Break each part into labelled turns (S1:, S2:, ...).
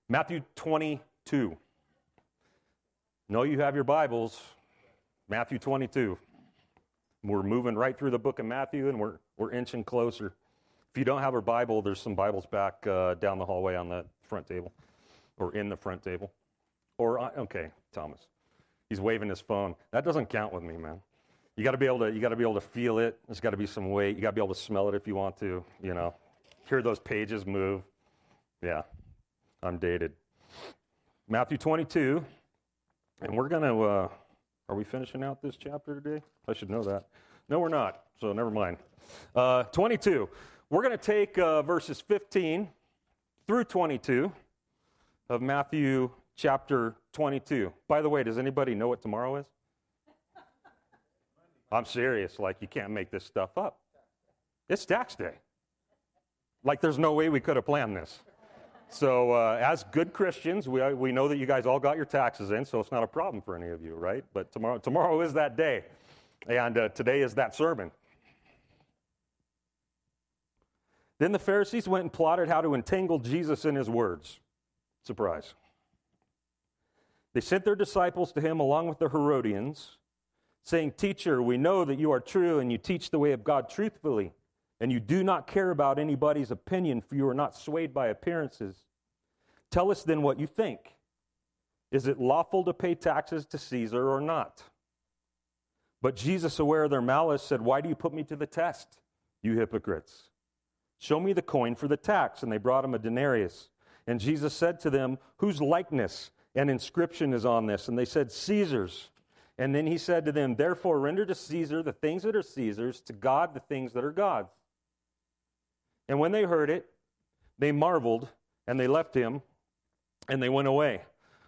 S1: Matthew 22. Know you have your Bibles. Matthew 22. We're moving right through the book of Matthew, and we're inching closer. If you don't have a Bible, there's some Bibles back down the hallway on the front table, or in the front table. Okay, Thomas. He's waving his phone. That doesn't count with me, man. You got to be able to feel it. There's got to be some weight. You got to be able to smell it if you want to. Hear those pages move. Yeah, I'm dated. Matthew 22, and we're gonna. Are we finishing out this chapter today? I should know that. No, we're not. So never mind. 22. We're gonna take verses 15 through 22 of Matthew chapter 22. By the way, does anybody know what tomorrow is? I'm serious. Like, you can't make this stuff up. It's tax day. Like, there's no way we could have planned this. So as good Christians, we know that you guys all got your taxes in, so it's not a problem for any of you, right? But tomorrow is that day, and today is that sermon. Then the Pharisees went and plotted how to entangle Jesus in his words. Surprise. They sent their disciples to him along with the Herodians, saying, "Teacher, we know that you are true and you teach the way of God truthfully, and you do not care about anybody's opinion, for you are not swayed by appearances. Tell us then what you think. Is it lawful to pay taxes to Caesar or not?" But Jesus, aware of their malice, said, "Why do you put me to the test, you hypocrites? Show me the coin for the tax." And they brought him a denarius. And Jesus said to them, "Whose likeness and inscription is on this?" And they said, "Caesar's." And then he said to them, "Therefore render to Caesar the things that are Caesar's, to God the things that are God's." And when they heard it, they marveled, and they left him, and they went away.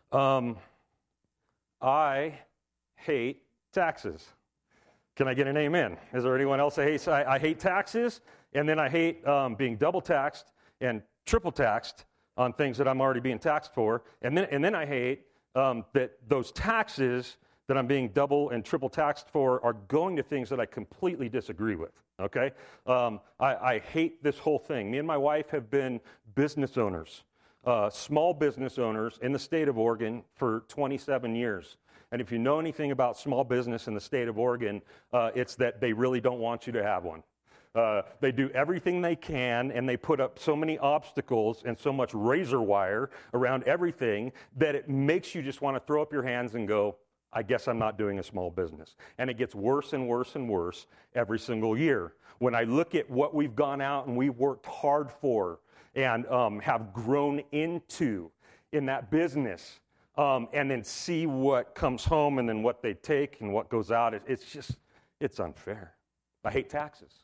S1: I hate taxes. Can I get an amen? Is there anyone else that hates? I hate taxes, and then I hate being double taxed and triple taxed on things that I'm already being taxed for, and then I hate that those taxes that I'm being double and triple taxed for are going to things that I completely disagree with, okay? I hate this whole thing. Me and my wife have been business owners, small business owners in the state of Oregon for 27 years. And if you know anything about small business in the state of Oregon, it's that they really don't want you to have one. They do everything they can, and they put up so many obstacles and so much razor wire around everything that it makes you just want to throw up your hands and go, I guess I'm not doing a small business. And it gets worse and worse and worse every single year. When I look at what we've gone out and we've worked hard for and have grown into in that business, and then see what comes home and then what they take and what goes out, it's unfair. I hate taxes.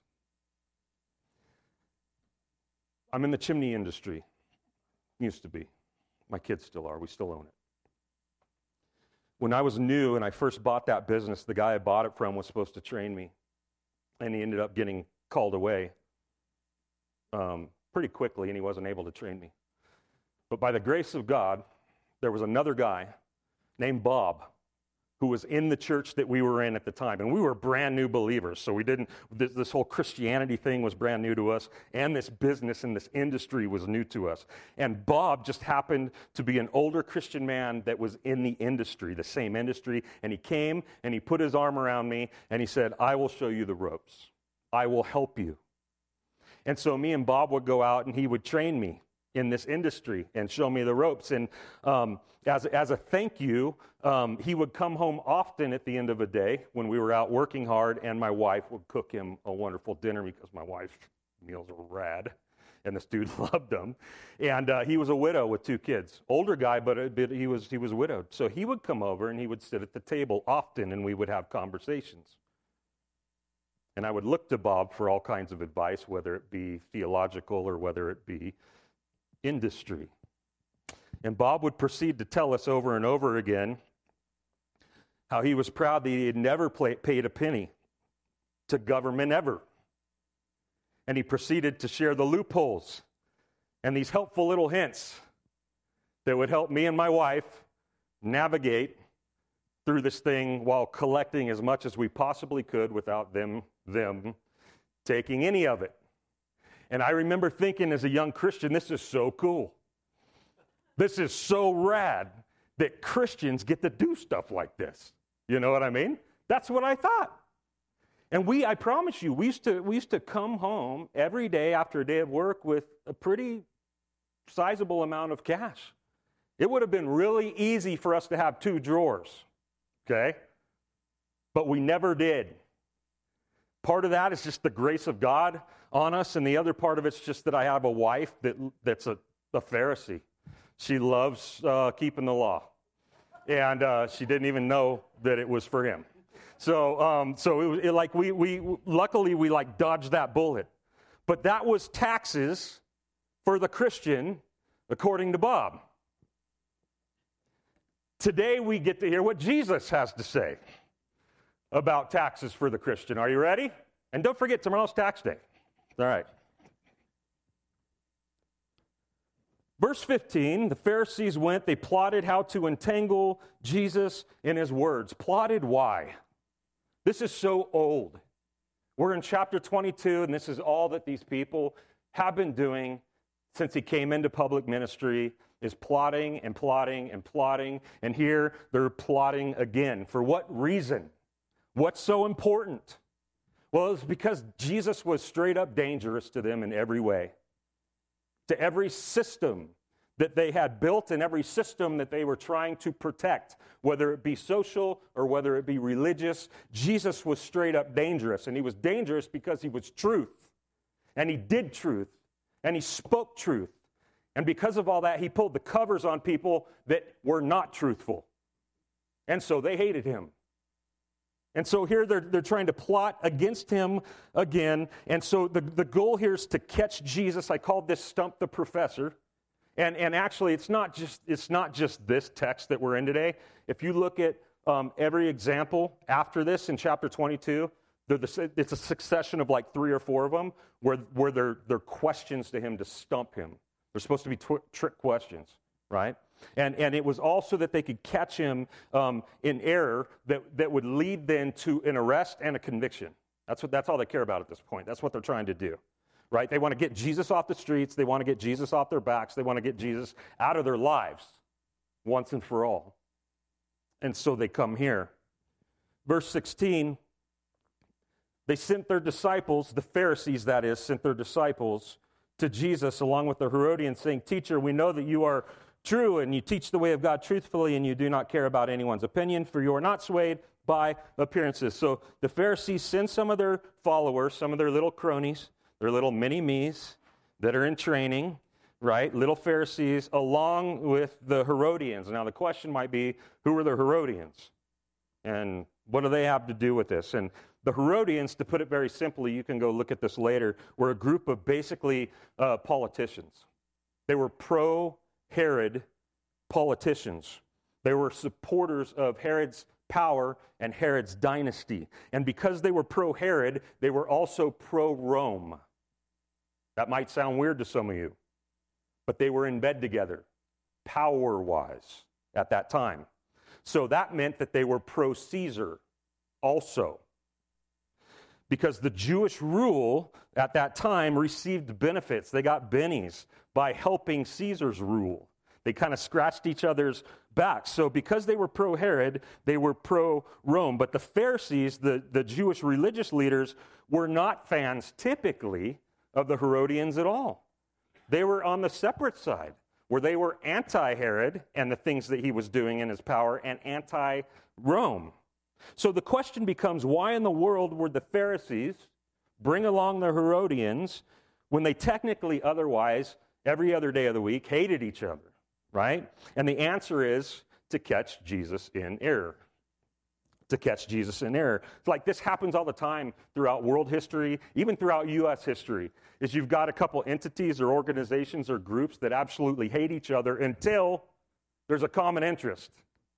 S1: I'm in the chimney industry. Used to be. My kids still are. We still own it. When I was new and I first bought that business, the guy I bought it from was supposed to train me, and he ended up getting called away pretty quickly, and he wasn't able to train me. But by the grace of God, there was another guy named Bob who was in the church that we were in at the time, and we were brand new believers, so this whole Christianity thing was brand new to us, and this business and this industry was new to us. And Bob just happened to be an older Christian man that was in the industry, the same industry, and he came and he put his arm around me and he said, "I will show you the ropes. I will help you." And so me and Bob would go out and he would train me in this industry and show me the ropes. And as a thank you, he would come home often at the end of a day when we were out working hard, and my wife would cook him a wonderful dinner because my wife's meals are rad, and this dude loved them. And he was a widow with 2 kids. Older guy, but he was widowed. So he would come over and he would sit at the table often, and we would have conversations. And I would look to Bob for all kinds of advice, whether it be theological or whether it be industry. And Bob would proceed to tell us over and over again how he was proud that he had never paid a penny to government ever. And he proceeded to share the loopholes and these helpful little hints that would help me and my wife navigate through this thing while collecting as much as we possibly could without them taking any of it. And I remember thinking as a young Christian, this is so cool. This is so rad that Christians get to do stuff like this. You know what I mean? That's what I thought. And I promise you, we used to come home every day after a day of work with a pretty sizable amount of cash. It would have been really easy for us to have 2 drawers, okay? But we never did. Part of that is just the grace of God on us, and the other part of it's just that I have a wife that's a Pharisee. She loves keeping the law, and she didn't even know that it was for him. So we luckily we like dodged that bullet, but that was taxes for the Christian, according to Bob. Today we get to hear what Jesus has to say about taxes for the Christian. Are you ready? And don't forget, tomorrow's tax day. All right. Verse 15, the Pharisees went, they plotted how to entangle Jesus in his words. Plotted why? This is so old. We're in chapter 22, and this is all that these people have been doing since he came into public ministry, is plotting and plotting and plotting. And here they're plotting again. For what reason? What's so important? Well, it's because Jesus was straight up dangerous to them in every way. To every system that they had built and every system that they were trying to protect, whether it be social or whether it be religious, Jesus was straight up dangerous. And he was dangerous because he was truth. And he did truth. And he spoke truth. And because of all that, he pulled the covers on people that were not truthful. And so they hated him. And so here they're trying to plot against him again. And so the goal here is to catch Jesus. I called this Stump the Professor. And actually, it's not just this text that we're in today. If you look at every example after this in chapter 22, it's a succession of like 3 or 4 of them where they're questions to him to stump him. They're supposed to be trick questions, right? And it was also that they could catch him in error that would lead then to an arrest and a conviction. That's all they care about at this point. That's what they're trying to do, right? They want to get Jesus off the streets. They want to get Jesus off their backs. They want to get Jesus out of their lives once and for all. And so they come here. Verse 16, they sent their disciples, the Pharisees that is, sent their disciples to Jesus along with the Herodians saying, "Teacher, we know that you are true, and you teach the way of God truthfully, and you do not care about anyone's opinion, for you are not swayed by appearances." So the Pharisees send some of their followers, some of their little cronies, their little mini-me's that are in training, right? Little Pharisees, along with the Herodians. Now the question might be, who are the Herodians? And what do they have to do with this? And the Herodians, to put it very simply, you can go look at this later, were a group of basically politicians. They were pro-Herod politicians. They were supporters of Herod's power and Herod's dynasty. And because they were pro-Herod, they were also pro-Rome. That might sound weird to some of you, but they were in bed together, power-wise, at that time. So that meant that they were pro-Caesar also. Because the Jewish rule at that time received benefits. They got bennies by helping Caesar's rule. They kind of scratched each other's backs. So because they were pro-Herod, they were pro-Rome. But the Pharisees, the Jewish religious leaders, were not fans typically of the Herodians at all. They were on the separate side, where they were anti-Herod and the things that he was doing in his power, and anti-Rome. So the question becomes, why in the world would the Pharisees bring along the Herodians when they technically otherwise, every other day of the week, hated each other, right? And the answer is to catch Jesus in error. To catch Jesus in error. It's like this happens all the time throughout world history, even throughout U.S. history, is you've got a couple entities or organizations or groups that absolutely hate each other until there's a common interest.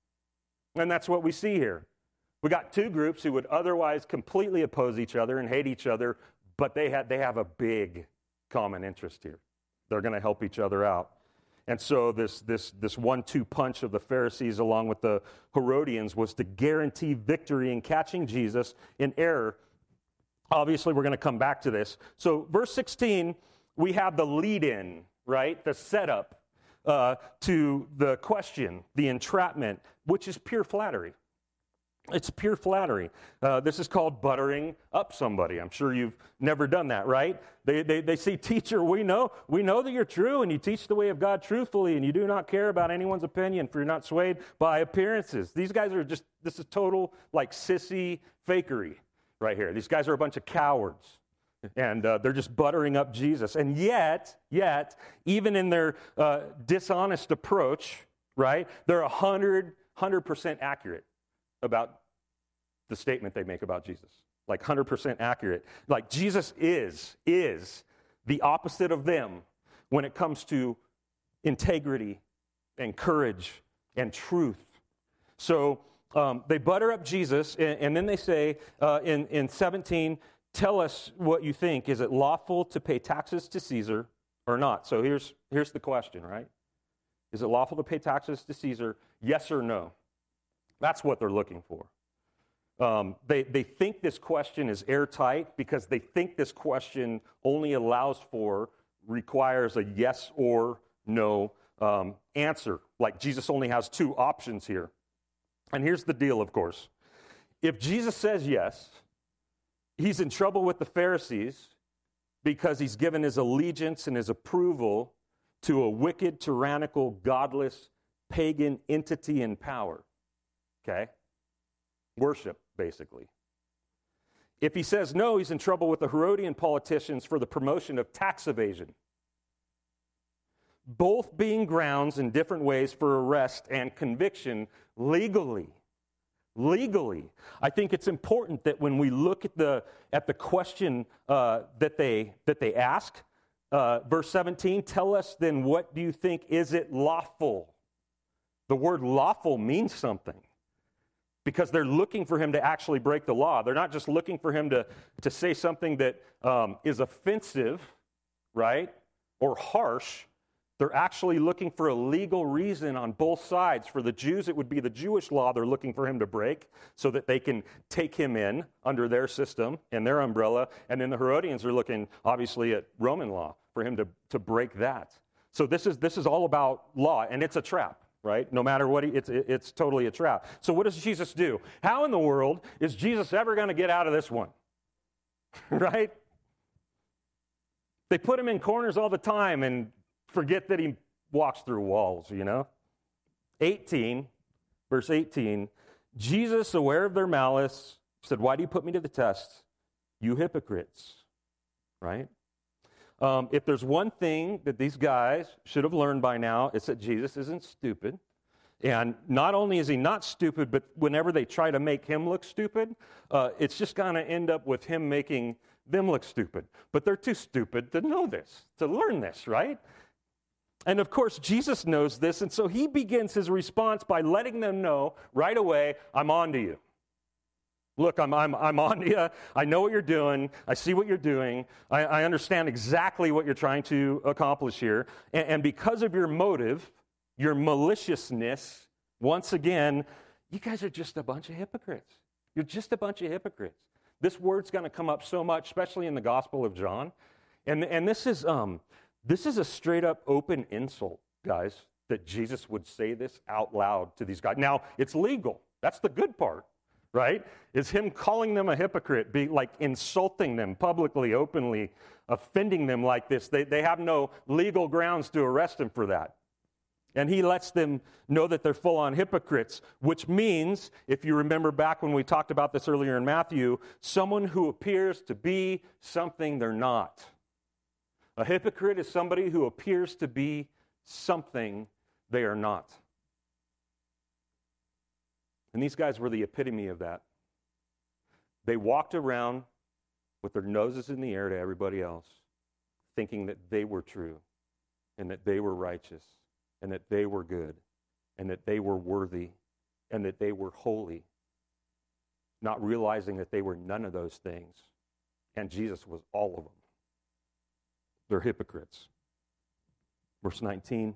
S1: And that's what we see here. We got 2 groups who would otherwise completely oppose each other and hate each other, but they have a big common interest here. They're going to help each other out. And so this 1-2 punch of the Pharisees along with the Herodians was to guarantee victory in catching Jesus in error. Obviously, we're going to come back to this. So verse 16, we have the lead-in, right? The setup to the question, the entrapment, which is pure flattery. It's pure flattery. This is called buttering up somebody. I'm sure you've never done that, right? They say, teacher, we know that you're true, and you teach the way of God truthfully, and you do not care about anyone's opinion, for you're not swayed by appearances. These guys are just, this is total, like, sissy fakery right here. These guys are a bunch of cowards, and they're just buttering up Jesus. And yet, even in their dishonest approach, right, they're 100% accurate about the statement they make about Jesus. Like 100% accurate. Like Jesus is the opposite of them when it comes to integrity and courage and truth. So they butter up Jesus, and then they say in 17, tell us what you think. Is it lawful to pay taxes to Caesar or not? So here's the question, right? Is it lawful to pay taxes to Caesar? Yes or no? That's what they're looking for. They think this question is airtight because they think this question only requires a yes or no answer. Like Jesus only has two options here. And here's the deal, of course. If Jesus says yes, he's in trouble with the Pharisees because he's given his allegiance and his approval to a wicked, tyrannical, godless, pagan entity in power. Okay? Worship, basically. If he says no, he's in trouble with the Herodian politicians for the promotion of tax evasion. Both being grounds in different ways for arrest and conviction legally. I think it's important that when we look at the question that they ask, verse 17, tell us then, what do you think? Is it lawful? The word lawful means something, because they're looking for him to actually break the law. They're not just looking for him to say something that is offensive, right, or harsh. They're actually looking for a legal reason on both sides. For the Jews, it would be the Jewish law they're looking for him to break so that they can take him in under their system and their umbrella. And then the Herodians are looking, obviously, at Roman law for him to break that. So this is all about law, and it's a trap, right? No matter what, it's totally a trap. So what does Jesus do? How in the world is Jesus ever going to get out of this one? Right? They put him in corners all the time and forget that he walks through walls, you know? 18, verse 18, Jesus, aware of their malice, said, why do you put me to the test, you hypocrites? Right? If there's one thing that these guys should have learned by now, it's that Jesus isn't stupid. And not only is he not stupid, but whenever they try to make him look stupid, it's just going to end up with him making them look stupid. But they're too stupid to know this, to learn this, right? And of course, Jesus knows this, and so he begins his response by letting them know right away, I'm on to you. Look, I'm on to you. I know what you're doing. I see what you're doing. I understand exactly what you're trying to accomplish here. And because of your motive, your maliciousness, once again, you guys are just a bunch of hypocrites. You're just a bunch of hypocrites. This word's going to come up so much, especially in the Gospel of John. And this is a straight-up open insult, guys, that Jesus would say this out loud to these guys. Now, it's legal. That's the good part, right? Is him calling them a hypocrite, be like insulting them publicly, openly, offending them like this. They have no legal grounds to arrest him for that. And he lets them know that they're full-on hypocrites, which means, if you remember back when we talked about this earlier in Matthew, someone who appears to be something they're not. A hypocrite is somebody who appears to be something they are not. And these guys were the epitome of that. They walked around with their noses in the air to everybody else, thinking that they were true, and that they were righteous, and that they were good, and that they were worthy, and that they were holy, not realizing that they were none of those things, and Jesus was all of them. They're hypocrites. Verse 19,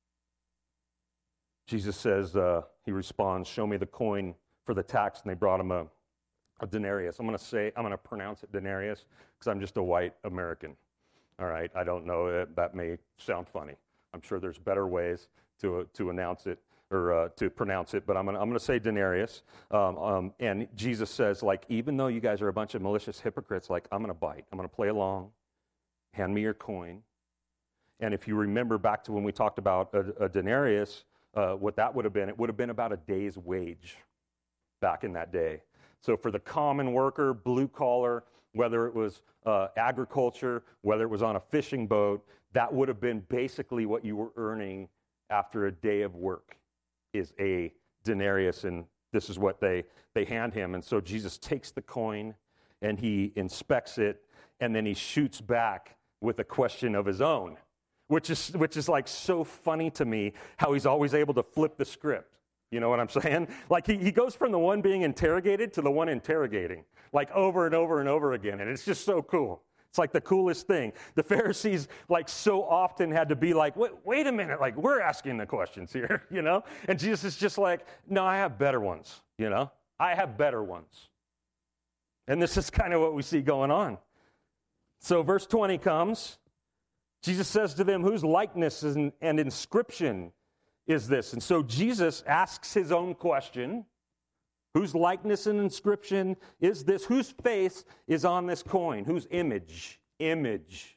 S1: Jesus says, he responds, show me the coin for the tax, and they brought him a denarius. I'm going to pronounce it denarius because I'm just a white American. All right, I don't know, that may sound funny. I'm sure there's better ways to announce it or to pronounce it, but I'm going to say denarius. And Jesus says, like, even though you guys are a bunch of malicious hypocrites, like, I'm going to bite. I'm going to play along. Hand me your coin. And if you remember back to when we talked about a denarius, what that would have been, it would have been about a day's wage back in that day. So for the common worker, blue collar, whether it was agriculture, whether it was on a fishing boat, that would have been basically what you were earning after a day of work is a denarius, and this is what they hand him. And so Jesus takes the coin and he inspects it, and then he shoots back with a question of his own, which is like so funny to me how he's always able to flip the script. You know what I'm saying? Like he goes from the one being interrogated to the one interrogating, like over and over and over again. And it's just so cool. It's like the coolest thing. The Pharisees like so often had to be like, wait a minute, like we're asking the questions here, you know? And Jesus is just like, no, I have better ones, you know? I have better ones. And this is kind of what we see going on. So verse 20 comes. Jesus says to them, whose likeness and inscription is this? And so Jesus asks his own question. Whose likeness and inscription is this? Whose face is on this coin? Whose image? Image.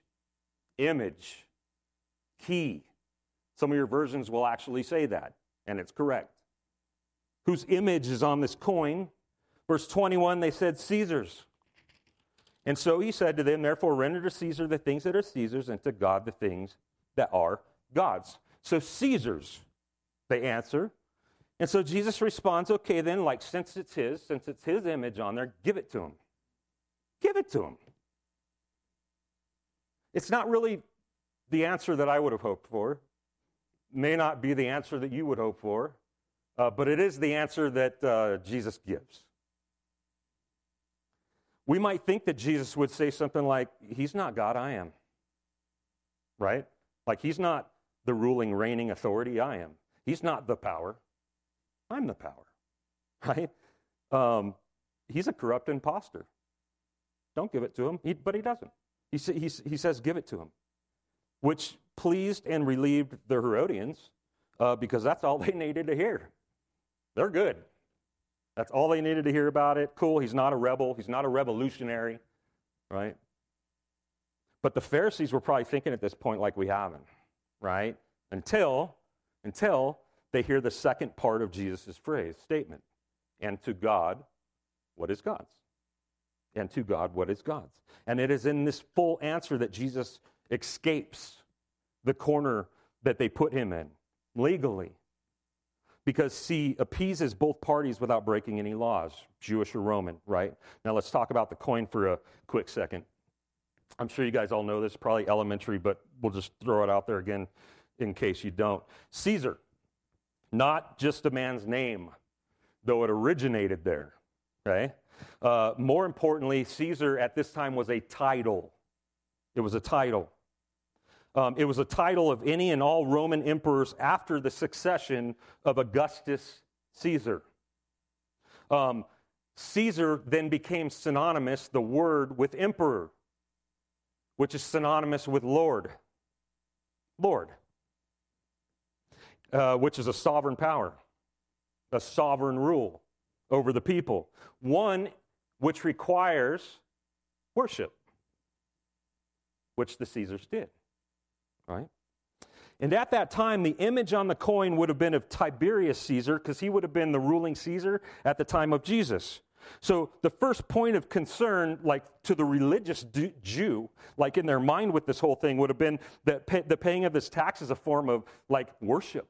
S1: Key. Some of your versions will actually say that, and it's correct. Whose image is on this coin? Verse 21, they said, Caesar's. And so he said to them, therefore render to Caesar the things that are Caesar's, and to God the things that are God's. So Caesar's, they answer. And so Jesus responds, okay, then, like, since it's his image on there, give it to him. Give it to him. It's not really the answer that I would have hoped for. May not be the answer that you would hope for, but it is the answer that Jesus gives. We might think that Jesus would say something like, he's not God, I am. Right? Like, he's not the ruling, reigning authority, I am. He's not the power. I'm the power, right? He's a corrupt imposter. Don't give it to him, but he doesn't. He says, give it to him, which pleased and relieved the Herodians because that's all they needed to hear. They're good. That's all they needed to hear about it. Cool, he's not a rebel. He's not a revolutionary, right? But the Pharisees were probably thinking at this point like we haven't, right? Until they hear the second part of Jesus' statement. And to God, what is God's? And to God, what is God's? And it is in this full answer that Jesus escapes the corner that they put him in, legally. Because he appeases both parties without breaking any laws, Jewish or Roman, right? Now let's talk about the coin for a quick second. I'm sure you guys all know this, probably elementary, but we'll just throw it out there again in case you don't. Caesar. Not just a man's name, though it originated there, okay? More importantly, Caesar at this time was a title. It was a title. It was a title of any and all Roman emperors after the succession of Augustus Caesar. Caesar then became synonymous, the word, with emperor, which is synonymous with Lord. Lord. Which is a sovereign power, a sovereign rule over the people. One which requires worship, which the Caesars did, right? And at that time, the image on the coin would have been of Tiberius Caesar, because he would have been the ruling Caesar at the time of Jesus. So the first point of concern, like to the religious Jew, like in their mind with this whole thing, would have been that the paying of this tax is a form of like worship,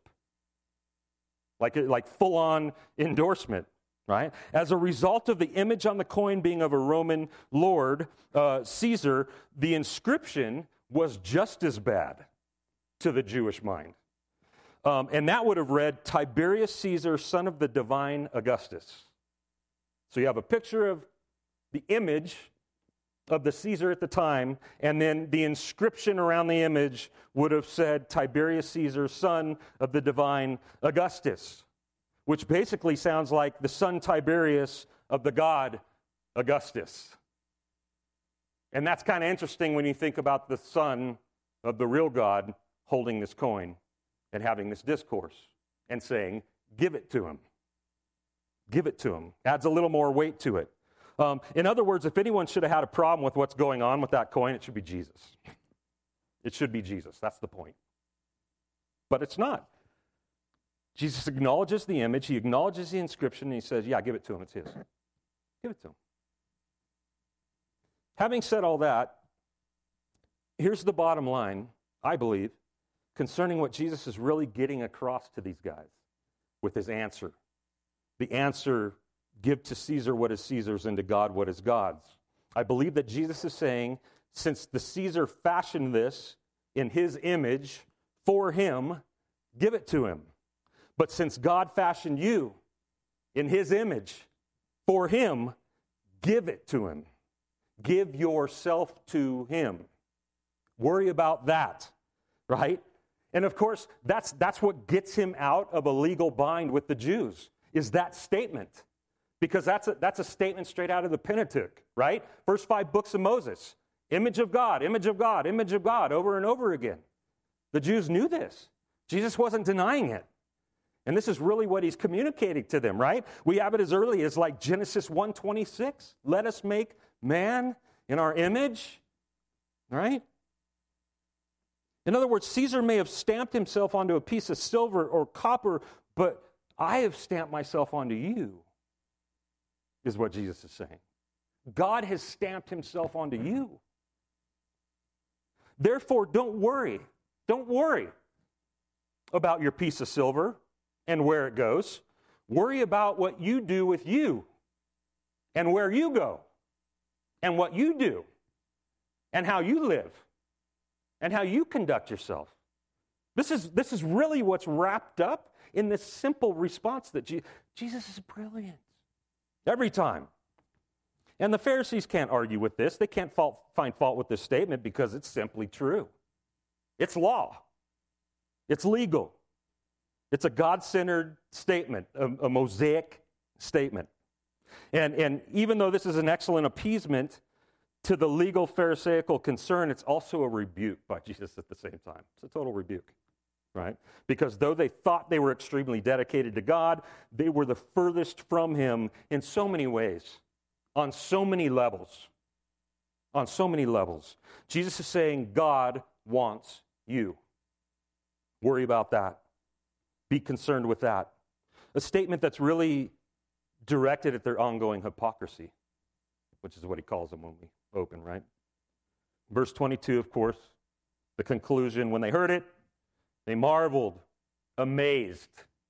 S1: like full-on endorsement, right? As a result of the image on the coin being of a Roman lord, Caesar, the inscription was just as bad to the Jewish mind. And that would have read, Tiberius Caesar, son of the divine Augustus. So you have a picture of the image of the Caesar at the time, and then the inscription around the image would have said, Tiberius Caesar, son of the divine Augustus, which basically sounds like the son Tiberius of the god Augustus. And that's kind of interesting when you think about the son of the real God, holding this coin and having this discourse and saying, give it to him. Give it to him. Adds a little more weight to it. In other words, if anyone should have had a problem with what's going on with that coin, it should be Jesus. It should be Jesus. That's the point. But it's not. Jesus acknowledges the image. He acknowledges the inscription, and he says, yeah, give it to him. It's his. Give it to him. Having said all that, here's the bottom line, I believe, concerning what Jesus is really getting across to these guys with his answer. The answer, give to Caesar what is Caesar's and to God what is God's. I believe that Jesus is saying, since the Caesar fashioned this in his image for him, give it to him. But since God fashioned you in his image for him, give it to him. Give yourself to him. Worry about that, right? And of course, that's what gets him out of a legal bind with the Jews, is that statement. Because that's a statement straight out of the Pentateuch, right? First 5 books of Moses. Image of God, image of God, image of God, over and over again. The Jews knew this. Jesus wasn't denying it. And this is really what he's communicating to them, right? We have it as early as like Genesis 1:26. Let us make man in our image, right? In other words, Caesar may have stamped himself onto a piece of silver or copper, but I have stamped myself onto you, is what Jesus is saying. God has stamped himself onto you. Therefore, don't worry. Don't worry about your piece of silver and where it goes. Worry about what you do with you and where you go and what you do and how you live and how you conduct yourself. This is really what's wrapped up in this simple response that Jesus is brilliant every time. And the Pharisees can't argue with this. They can't find fault with this statement because it's simply true. It's law. It's legal. It's a God-centered statement, a Mosaic statement. And even though this is an excellent appeasement to the legal Pharisaical concern, it's also a rebuke by Jesus at the same time. It's a total rebuke, right? Because though they thought they were extremely dedicated to God, they were the furthest from him in so many ways, on so many levels. On so many levels. Jesus is saying, God wants you. Worry about that. Be concerned with that. A statement that's really directed at their ongoing hypocrisy, which is what he calls them when we open, right? Verse 22, of course, the conclusion. When they heard it, they marveled, amazed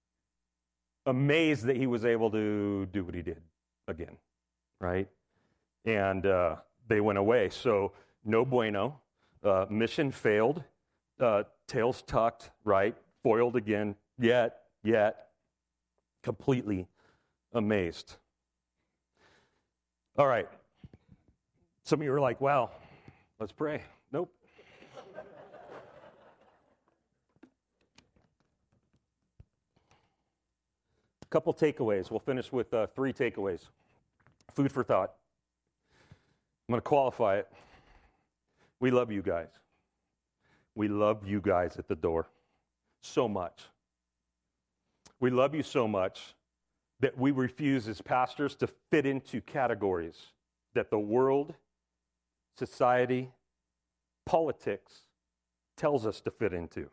S1: that he was able to do what he did again, right? And they went away. So, no bueno. Mission failed. Tails tucked, right? Foiled again. Yet, completely amazed. All right. Some of you are like, well, let's pray. Nope. A couple takeaways. We'll finish with 3 takeaways. Food for thought. I'm going to qualify it. We love you guys. We love you guys at the door so much. We love you so much that we refuse as pastors to fit into categories that the world, society, politics tells us to fit into.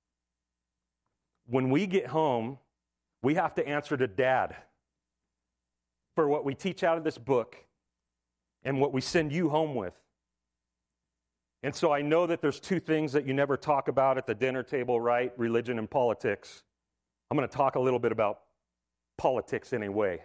S1: When we get home, we have to answer to Dad for what we teach out of this book and what we send you home with. And so I know that there's 2 things that you never talk about at the dinner table, right? Religion and politics. I'm going to talk a little bit about politics in a way.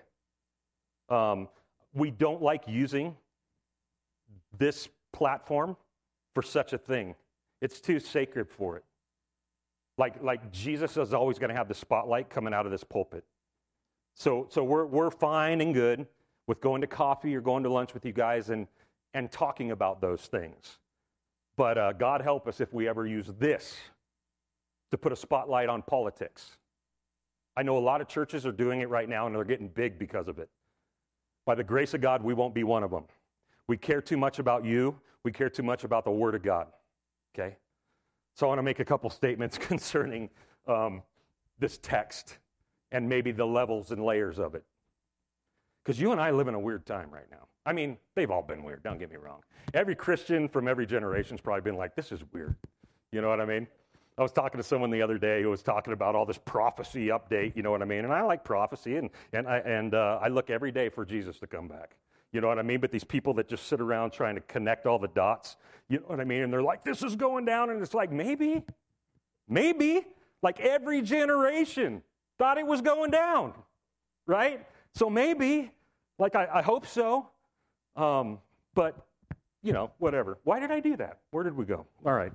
S1: We don't like using this platform for such a thing. It's too sacred for it. Like Jesus is always going to have the spotlight coming out of this pulpit. So we're fine and good with going to coffee or going to lunch with you guys and talking about those things. But God help us if we ever use this to put a spotlight on politics. I know a lot of churches are doing it right now, and they're getting big because of it. By the grace of God, we won't be one of them. We care too much about you. We care too much about the Word of God, okay? So I want to make a couple statements concerning this text and maybe the levels and layers of it. Because you and I live in a weird time right now. I mean, they've all been weird, don't get me wrong. Every Christian from every generation's probably been like, this is weird. You know what I mean? I was talking to someone the other day who was talking about all this prophecy update, you know what I mean? And I like prophecy, and I look every day for Jesus to come back. You know what I mean? But these people that just sit around trying to connect all the dots, you know what I mean? And they're like, this is going down, and it's like, maybe, like every generation thought it was going down, right? So maybe, like I hope so, but, you know, whatever. Why did I do that? Where did we go? All right.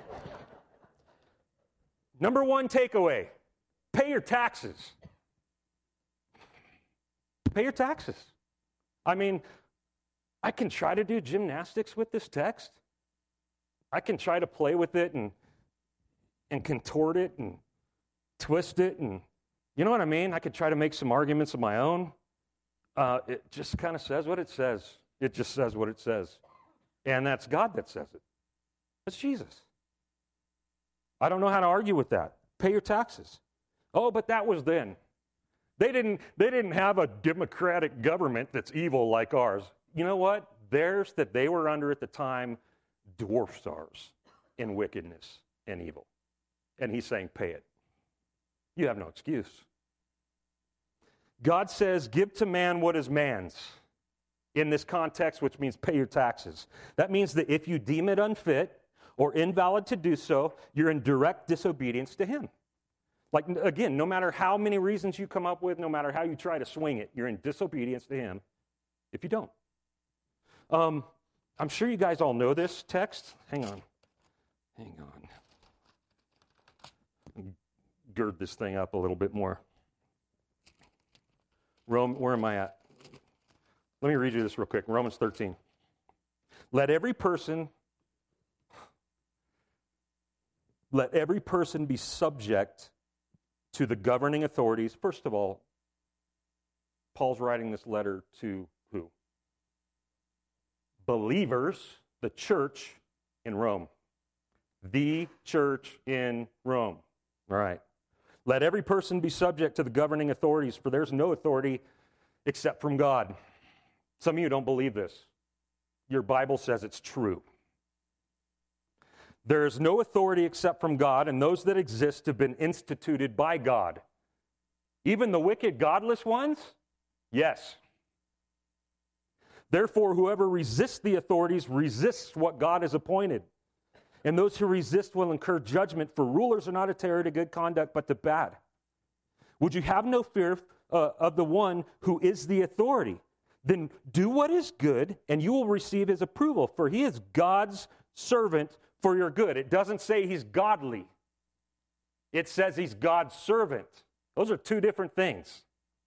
S1: Number one takeaway, pay your taxes. Pay your taxes. I mean, I can try to do gymnastics with this text. I can try to play with it and contort it and twist it, and you know what I mean? I could try to make some arguments of my own. It just kind of says what it says. It just says what it says. And that's God that says it. That's Jesus. I don't know how to argue with that. Pay your taxes. Oh, but that was then. They didn't have a democratic government that's evil like ours. You know what? Theirs that they were under at the time dwarfs ours in wickedness and evil. And he's saying, pay it. You have no excuse. God says, give to man what is man's. In this context, which means pay your taxes. That means that if you deem it unfit or invalid to do so, you're in direct disobedience to him. Like, again, no matter how many reasons you come up with, no matter how you try to swing it, you're in disobedience to him if you don't. I'm sure you guys all know this text. Hang on. Gird this thing up a little bit more. Where am I at? Let me read you this real quick. Romans 13. Let every person be subject to the governing authorities. First of all, Paul's writing this letter to who? Believers, the church in Rome. The church in Rome. All right. Let every person be subject to the governing authorities, for there's no authority except from God. Some of you don't believe this. Your Bible says it's true. There is no authority except from God, and those that exist have been instituted by God. Even the wicked, godless ones? Yes. Therefore, whoever resists the authorities resists what God has appointed. And those who resist will incur judgment, for rulers are not a terror to good conduct, but to bad. Would you have no fear of the one who is the authority? Then do what is good, and you will receive his approval, for he is God's servant for your good. It doesn't say he's godly. It says he's God's servant. Those are two different things.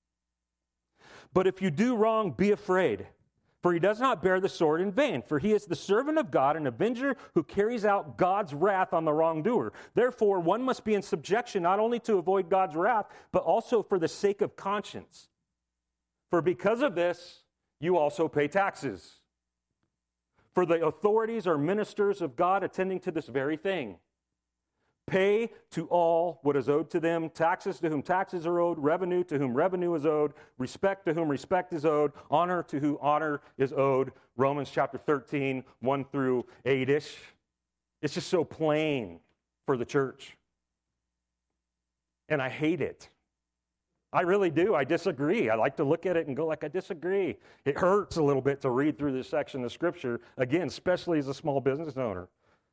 S1: But if you do wrong, be afraid, for he does not bear the sword in vain, for he is the servant of God, an avenger who carries out God's wrath on the wrongdoer. Therefore, one must be in subjection not only to avoid God's wrath, but also for the sake of conscience. For because of this, you also pay taxes. For the authorities are ministers of God attending to this very thing. Pay to all what is owed to them, taxes to whom taxes are owed, revenue to whom revenue is owed, respect to whom respect is owed, honor to whom honor is owed. Romans chapter 13, 1 through 8-ish. It's just so plain for the church. And I hate it. I really do. I disagree. I like to look at it and go like, I disagree. It hurts a little bit to read through this section of Scripture, again, especially as a small business owner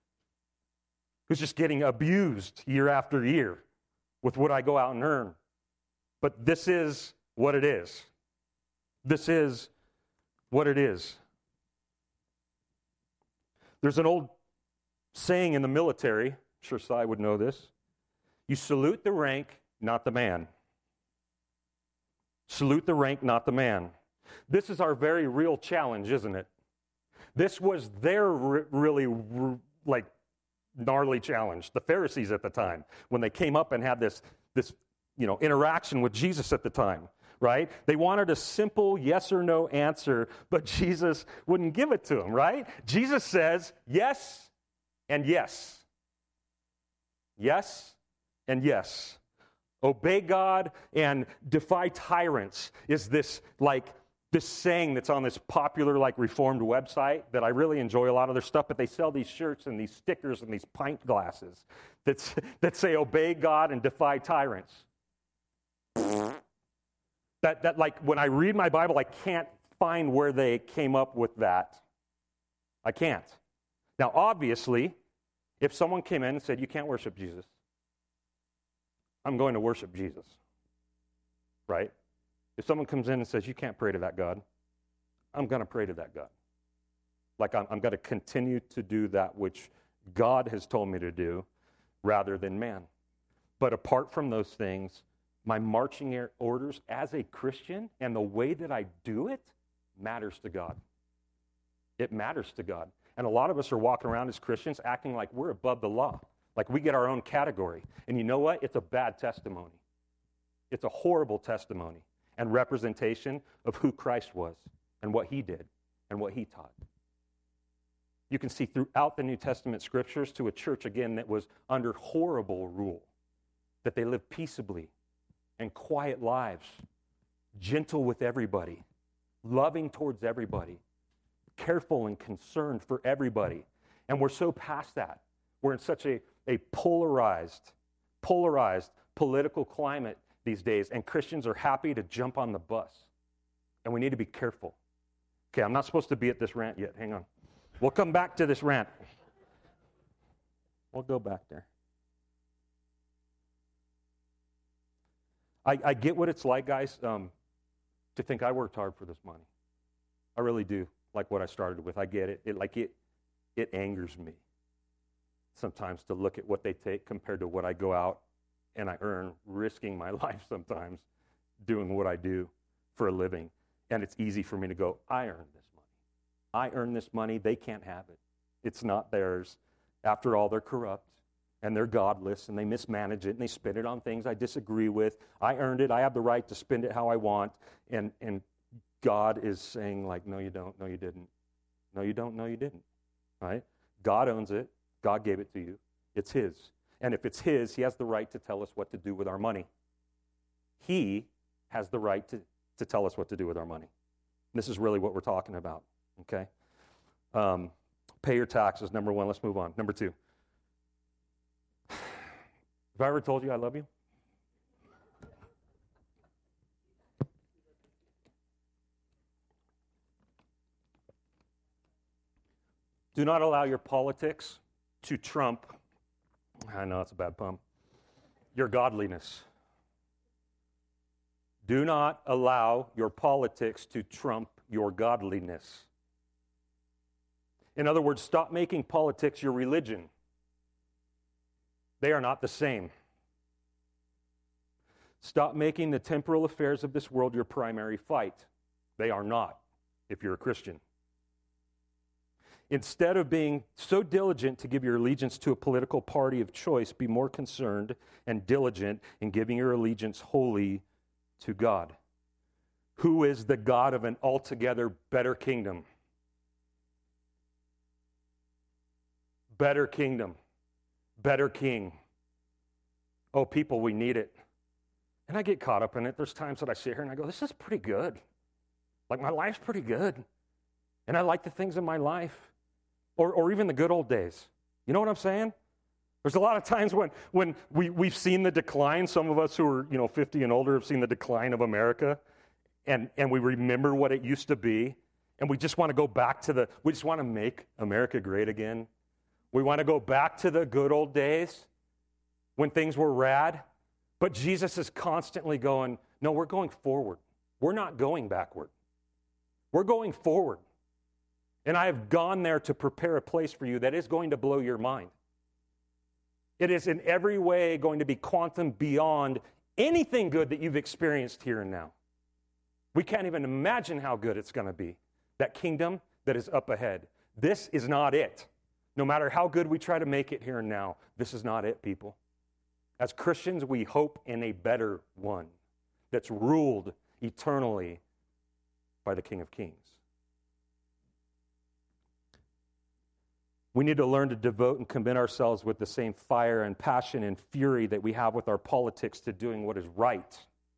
S1: who's just getting abused year after year with what I go out and earn. But this is what it is. This is what it is. There's an old saying in the military, I'm sure Cy would know this, you salute the rank, not the man. Salute the rank, not the man. This is our very real challenge, isn't it? This was their really gnarly challenge, the Pharisees at the time, when they came up and had this interaction with Jesus at the time, right? They wanted a simple yes or no answer, but Jesus wouldn't give it to them, right? Jesus says yes and yes. Yes and yes. Obey God and defy tyrants is this saying that's on this popular Reformed website that I really enjoy a lot of their stuff, but they sell these shirts and these stickers and these pint glasses that say obey God and defy tyrants. That when I read my Bible, I can't find where they came up with that. I can't. Now, obviously, if someone came in and said, you can't worship Jesus, I'm going to worship Jesus, right? If someone comes in and says, you can't pray to that God, I'm going to pray to that God. I'm going to continue to do that which God has told me to do rather than man. But apart from those things, my marching orders as a Christian and the way that I do it matters to God. It matters to God. And a lot of us are walking around as Christians acting like we're above the law, like we get our own category. And you know what? It's a bad testimony. It's a horrible testimony and representation of who Christ was and what he did and what he taught. You can see throughout the New Testament scriptures to a church, again, that was under horrible rule, that they lived peaceably and quiet lives, gentle with everybody, loving towards everybody, careful and concerned for everybody. And we're so past that. We're in such a polarized political climate these days, and Christians are happy to jump on the bus. And we need to be careful. Okay, I'm not supposed to be at this rant yet. Hang on. We'll come back to this rant. We'll go back there. I get what it's like, guys, to think I worked hard for this money. I really do, like what I started with. I get it. It angers me sometimes to look at what they take compared to what I go out and I earn, risking my life sometimes doing what I do for a living. And it's easy for me to go, I earned this money. I earned this money. They can't have it. It's not theirs. After all, they're corrupt and they're godless and they mismanage it and they spend it on things I disagree with. I earned it. I have the right to spend it how I want. And God is saying no, you don't. No, you didn't. No, you don't. No, you didn't. Right? God owns it. God gave it to you. It's his. And if it's his, he has the right to tell us what to do with our money. He has the right to tell us what to do with our money. And this is really what we're talking about, okay? Pay your taxes, number one. Let's move on. Number two. Have I ever told you I love you? Do not allow your politics to trump, I know it's a bad pun, your godliness. Do not allow your politics to trump your godliness. In other words, stop making politics your religion. They are not the same. Stop making the temporal affairs of this world your primary fight. They are not, if you're a Christian. Instead of being so diligent to give your allegiance to a political party of choice, be more concerned and diligent in giving your allegiance wholly to God, who is the God of an altogether better kingdom. Better kingdom. Better king. Oh, people, we need it. And I get caught up in it. There's times that I sit here and I go, this is pretty good. My life's pretty good. And I like the things in my life. Or even the good old days. You know what I'm saying? There's a lot of times when we've seen the decline. Some of us who are 50 and older have seen the decline of America. And we remember what it used to be. And we just want to go back to we just want to make America great again. We want to go back to the good old days when things were rad. But Jesus is constantly going, no, we're going forward. We're not going backward. We're going forward. And I have gone there to prepare a place for you that is going to blow your mind. It is in every way going to be quantum beyond anything good that you've experienced here and now. We can't even imagine how good it's going to be. That kingdom that is up ahead. This is not it. No matter how good we try to make it here and now, this is not it, people. As Christians, we hope in a better one that's ruled eternally by the King of Kings. We need to learn to devote and commit ourselves with the same fire and passion and fury that we have with our politics to doing what is right,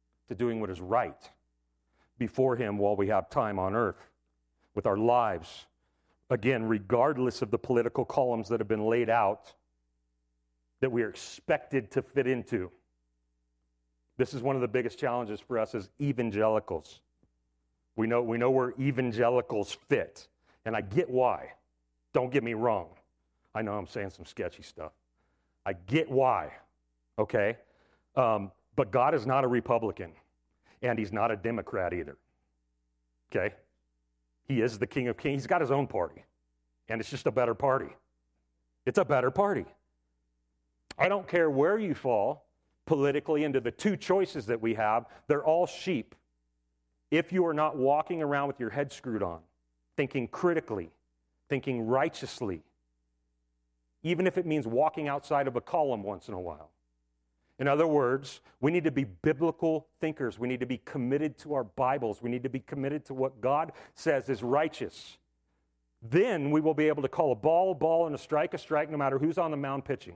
S1: before Him while we have time on earth, with our lives. Again, regardless of the political columns that have been laid out, that we are expected to fit into. This is one of the biggest challenges for us as evangelicals. We know where evangelicals fit, and I get why. Don't get me wrong. I know I'm saying some sketchy stuff. I get why, okay? But God is not a Republican, and He's not a Democrat either, okay? He is the King of Kings. He's got His own party, and it's just a better party. It's a better party. I don't care where you fall politically into the two choices that we have. They're all sheep. If you are not walking around with your head screwed on, thinking critically, thinking righteously, even if it means walking outside of a column once in a while. In other words, we need to be biblical thinkers. We need to be committed to our Bibles. We need to be committed to what God says is righteous. Then we will be able to call a ball, and a strike, no matter who's on the mound pitching.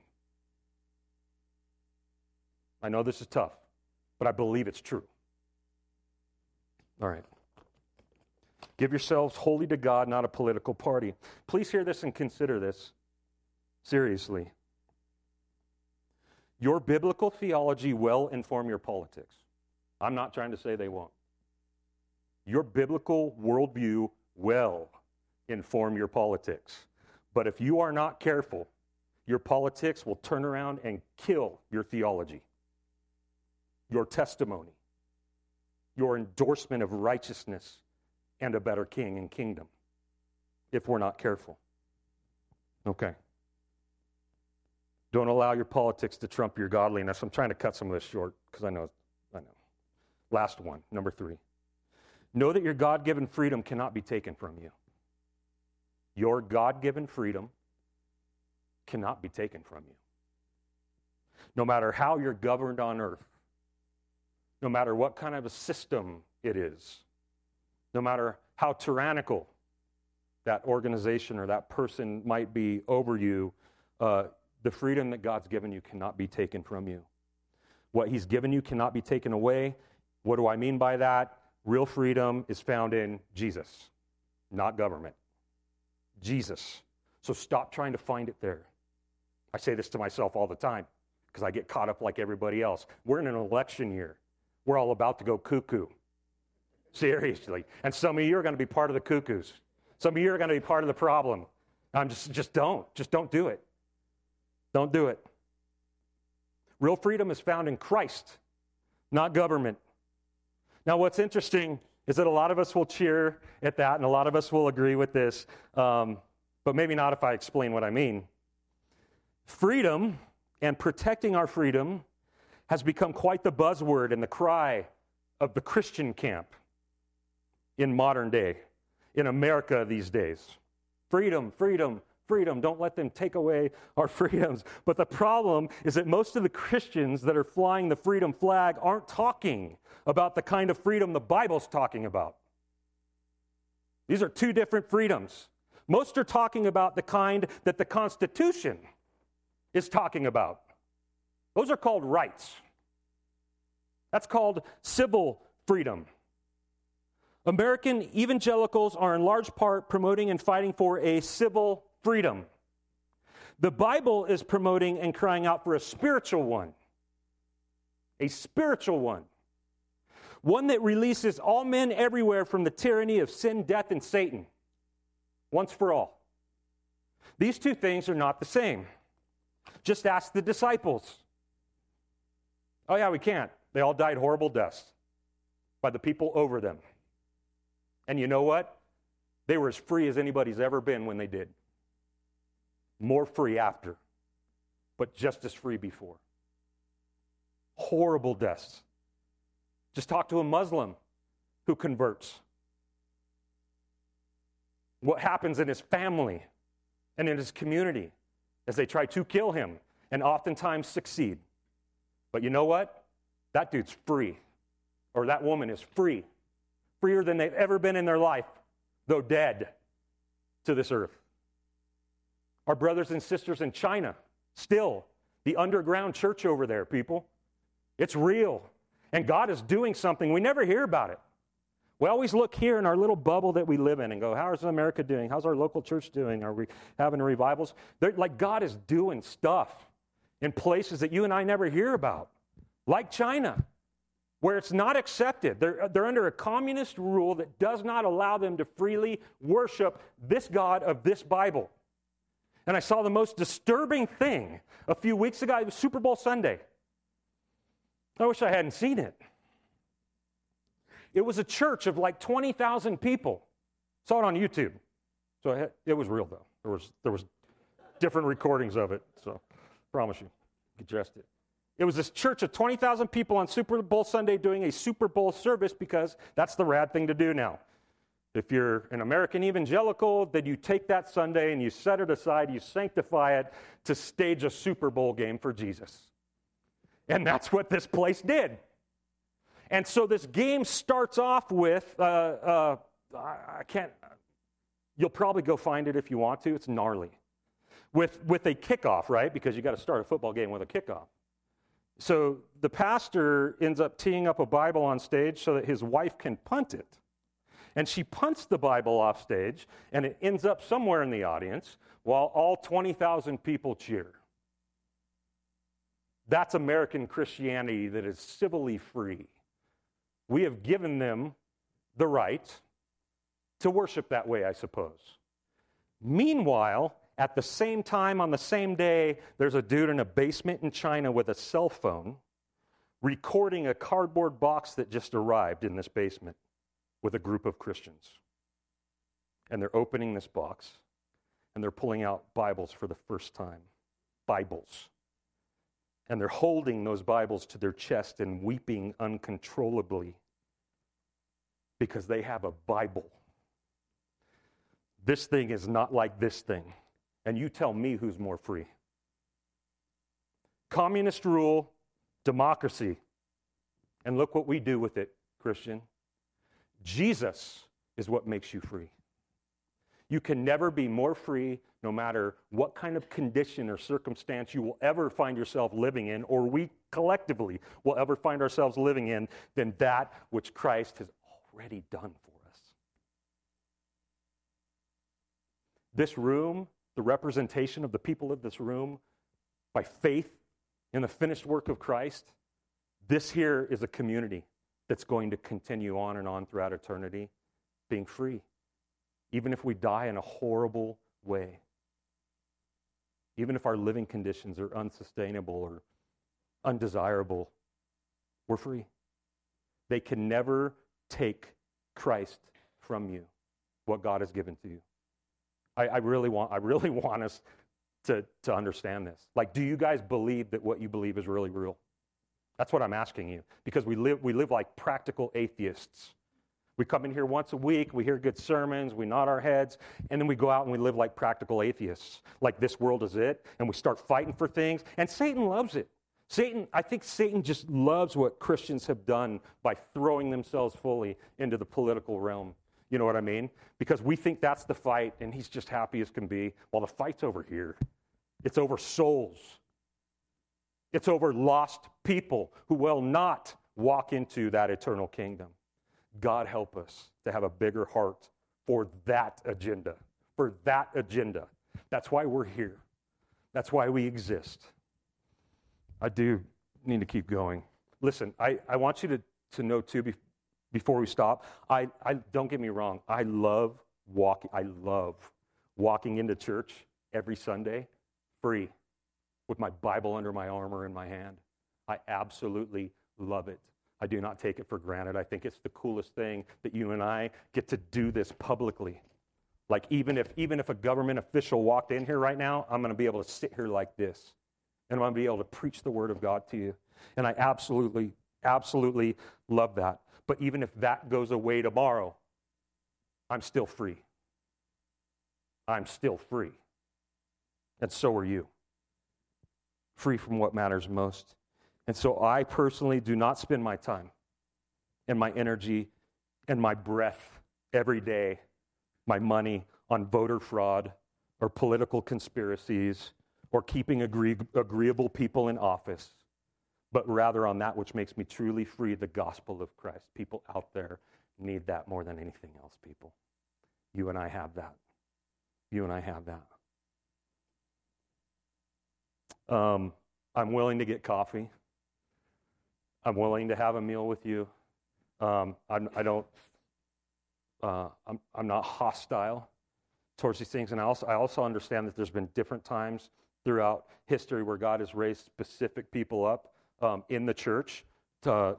S1: I know this is tough, but I believe it's true. All right. Give yourselves wholly to God, not a political party. Please hear this and consider this seriously. Your biblical theology will inform your politics. I'm not trying to say they won't. Your biblical worldview will inform your politics. But if you are not careful, your politics will turn around and kill your theology, your testimony, your endorsement of righteousness and a better king and kingdom, if we're not careful. Okay. Don't allow your politics to trump your godliness. I'm trying to cut some of this short because I know. Last one, number 3. Know that your God-given freedom cannot be taken from you. Your God-given freedom cannot be taken from you. No matter how you're governed on earth, no matter what kind of a system it is, no matter how tyrannical that organization or that person might be over you, the freedom that God's given you cannot be taken from you. What He's given you cannot be taken away. What do I mean by that? Real freedom is found in Jesus, not government. Jesus. So stop trying to find it there. I say this to myself all the time because I get caught up like everybody else. We're in an election year. We're all about to go cuckoo. Seriously. And some of you are going to be part of the cuckoos. Some of you are going to be part of the problem. Just don't do it. Don't do it. Real freedom is found in Christ, not government. Now, what's interesting is that a lot of us will cheer at that, and a lot of us will agree with this, but maybe not if I explain what I mean. Freedom and protecting our freedom has become quite the buzzword and the cry of the Christian camp in modern day, in America these days. Freedom, freedom, freedom. Don't let them take away our freedoms. But the problem is that most of the Christians that are flying the freedom flag aren't talking about the kind of freedom the Bible's talking about. These are two different freedoms. Most are talking about the kind that the Constitution is talking about. Those are called rights. That's called civil freedom. American evangelicals are in large part promoting and fighting for a civil freedom. The Bible is promoting and crying out for a spiritual one. A spiritual one. One that releases all men everywhere from the tyranny of sin, death, and Satan. Once for all. These two things are not the same. Just ask the disciples. Oh yeah, we can't. They all died horrible deaths by the people over them. And you know what? They were as free as anybody's ever been when they did. More free after, but just as free before. Horrible deaths. Just talk to a Muslim who converts. What happens in his family and in his community as they try to kill him and oftentimes succeed. But you know what? That dude's free. Or that woman is free. Freer than they've ever been in their life, though dead to this earth. Our brothers and sisters in China, still, the underground church over there, people. It's real. And God is doing something. We never hear about it. We always look here in our little bubble that we live in and go, how's America doing? How's our local church doing? Are we having revivals? Like God is doing stuff in places that you and I never hear about, like China, where it's not accepted. They're under a communist rule that does not allow them to freely worship this God of this Bible. And I saw the most disturbing thing a few weeks ago. It was Super Bowl Sunday. I wish I hadn't seen it. It was a church of like 20,000 people. Saw it on YouTube. So it was real, though. There was different recordings of it, so I promise you can trust it. It was this church of 20,000 people on Super Bowl Sunday doing a Super Bowl service because that's the rad thing to do now. If you're an American evangelical, then you take that Sunday and you set it aside, you sanctify it to stage a Super Bowl game for Jesus. And that's what this place did. And so this game starts off with, I can't, you'll probably go find it if you want to. It's gnarly. With a kickoff, right? Because you got to start a football game with a kickoff. So the pastor ends up teeing up a Bible on stage so that his wife can punt it. And she punts the Bible off stage, and it ends up somewhere in the audience while all 20,000 people cheer. That's American Christianity that is civilly free. We have given them the right to worship that way, I suppose. Meanwhile, at the same time, on the same day, there's a dude in a basement in China with a cell phone recording a cardboard box that just arrived in this basement with a group of Christians. And they're opening this box, and they're pulling out Bibles for the first time. Bibles. And they're holding those Bibles to their chest and weeping uncontrollably because they have a Bible. This thing is not like this thing. And you tell me who's more free. Communist rule, democracy. And look what we do with it, Christian. Jesus is what makes you free. You can never be more free, no matter what kind of condition or circumstance you will ever find yourself living in, or we collectively will ever find ourselves living in, than that which Christ has already done for us. This room, the representation of the people of this room, by faith in the finished work of Christ, this here is a community that's going to continue on and on throughout eternity, being free. Even if we die in a horrible way. Even if our living conditions are unsustainable or undesirable, we're free. They can never take Christ from you, what God has given to you. I really want us to understand this. Like, do you guys believe that what you believe is really real? That's what I'm asking you. Because we live like practical atheists. We come in here once a week, we hear good sermons, we nod our heads, and then we go out and we live like practical atheists. Like this world is it, and we start fighting for things, and Satan loves it. I think Satan just loves what Christians have done by throwing themselves fully into the political realm. You know what I mean? Because we think that's the fight, and he's just happy as can be, while the fight's over here. It's over souls. It's over lost people who will not walk into that eternal kingdom. God help us to have a bigger heart for that agenda. For that agenda. That's why we're here. That's why we exist. I do need to keep going. Listen, I want you to know too, before we stop, I don't get me wrong, I love walking into church every Sunday free with my Bible under my arm or in my hand. I absolutely love it. I do not take it for granted. I think it's the coolest thing that you and I get to do this publicly. Like even if a government official walked in here right now, I'm going to be able to sit here like this. And I'm going to be able to preach the word of God to you. And I absolutely, absolutely love that. But even if that goes away tomorrow, I'm still free. I'm still free. And so are you. Free from what matters most. And so I personally do not spend my time and my energy and my breath every day, my money on voter fraud or political conspiracies or keeping agreeable people in office, but rather on that which makes me truly free, the gospel of Christ. People out there need that more than anything else, people. You and I have that. You and I have that. I'm willing to get coffee. I'm willing to have a meal with you. I'm not hostile towards these things, and I also understand that there's been different times throughout history where God has raised specific people up in the church to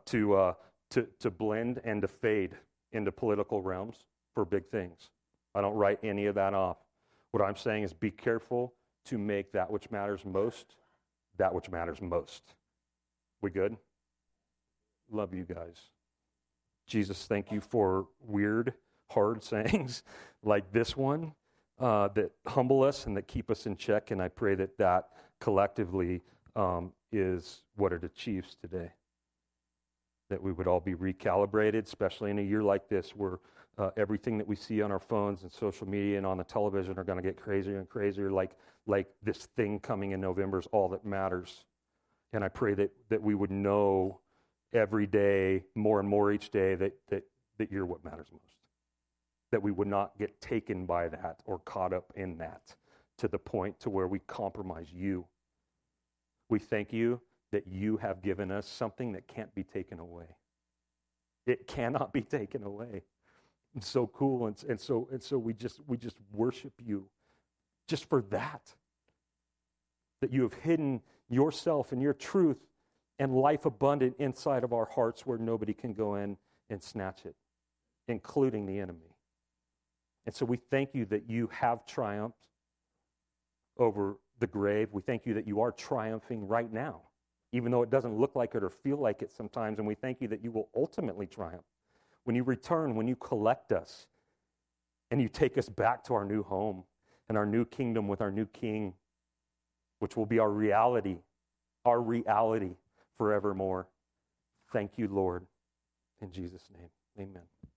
S1: blend and to fade into political realms for big things. I don't write any of that off. What I'm saying is be careful to make that which matters most, that which matters most. We good? Love you guys. Jesus, thank you for weird, hard sayings like this one that humble us and that keep us in check. And I pray that that collectively is what it achieves today. That we would all be recalibrated, especially in a year like this where everything that we see on our phones and social media and on the television are going to get crazier and crazier, like this thing coming in November is all that matters. And I pray that we would know every day, more and more each day, that you're what matters most. That we would not get taken by that or caught up in that to the point to where we compromise you. We thank you that you have given us something that can't be taken away. It cannot be taken away. It's so cool, and so we just worship you just for that. That you have hidden yourself and your truth and life abundant inside of our hearts where nobody can go in and snatch it, including the enemy. And so we thank you that you have triumphed over the grave. We thank you that you are triumphing right now, even though it doesn't look like it or feel like it sometimes. And we thank you that you will ultimately triumph. When you return, when you collect us, and you take us back to our new home and our new kingdom with our new king, which will be our reality forevermore. Thank you, Lord. In Jesus' name, amen.